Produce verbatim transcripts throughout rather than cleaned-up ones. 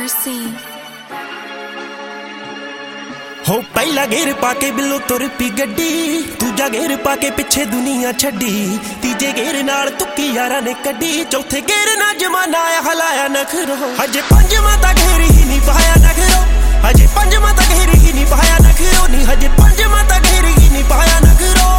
scene. हो पहला गेर पाके बिलो तुर पी गड्डी, दूजा गेर पाके पिछे दुनिया छड्डी, तीजे गेर नाल तुक्की यारा ने कड्डी, चौथे गेर ना जमाना आया हलाया नखरो। हजे पंजवां ता गेर ही नहीं पाया नखरो, हजे पंजवां ता गेर ही नहीं पाया नखरो, नी हजे पंजवां ता गेर ही नहीं पाया नखरो।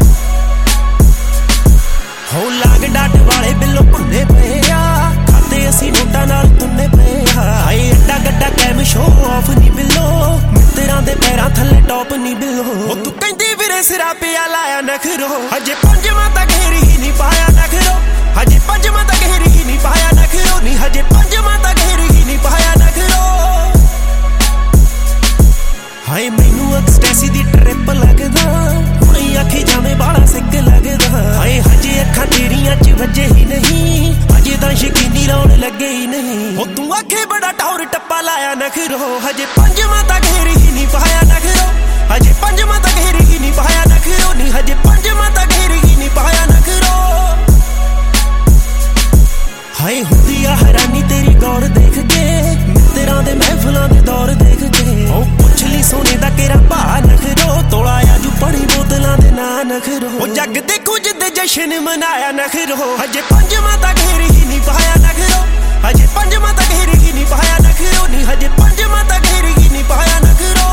हो लाग डाट वाले बिलो भुन्ने पे आ, खाते असी नोटा नाल तुन्ने पे आ, हाय एड्डा गड्डा कैम शो ऑफ नहीं बिलो, मित्तरां दे पैरां थल्ले टॉप नहीं बिलो। ओ तू कहंदी वीरे सिरा पिया लाया नखरो, हजे पंजवां ता गेर ही नहीं पाया नखरो, हजे पंजवां ता गेर ही नहीं पाया नखरो, नी हजे पंजवां ता गेर ही नहीं पाया नखरो। हाय मैनू एक्सटेसी दी ट्रिप लगदा, हुणे आखी जावें बाला सिक लगदा, हाय हजे अखां तेरियां च वजे ही नहीं, हजे तां यकीनी रौण लगे ही नहीं। ओ तू आखे बड़ा टौर टप्पा लाया नखरो, हजे पंजवां ता गेर ही नहीं पाया नखरो, हजे पंजवां ता गेर ही नहीं पाया नखरो, नी हजे पंजवां ता गेर ही नहीं पाया नखरो। हाय हुंदी आ हैरानी तेरी गौर देख के, मित्तरां दे महफिलां दे दौर देख के, ओ पुछ ली सोने दा केरा भा नखरो, तोला आजू पड़ी बोतलां दे ना नखरो। ओ जग दे कुछ दे जशन मनाया नखरो, हजे पंजवां ता गेर ही नहीं पाया नखरो, हजे पंजवां ता गेर ही नहीं पाया नखरो, नी हजे पंजवां ता गेर ही नहीं पाया नखरो।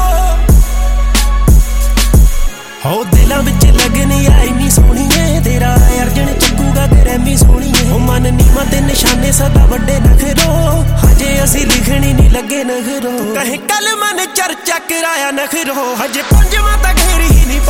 हो दिलां विच लगन आई नी सोहणीए, तेरा अर्जन चुकूगा ग्रैमी सोहणीए, ओ मन नीवां ते निशाने सदा वड्डे नखरो, हजे असी लिखणी नहीं लगे नखरो, कहे कल मन चर्चा कराया नखरो, हजे पंजवां ता गेर ही नहीं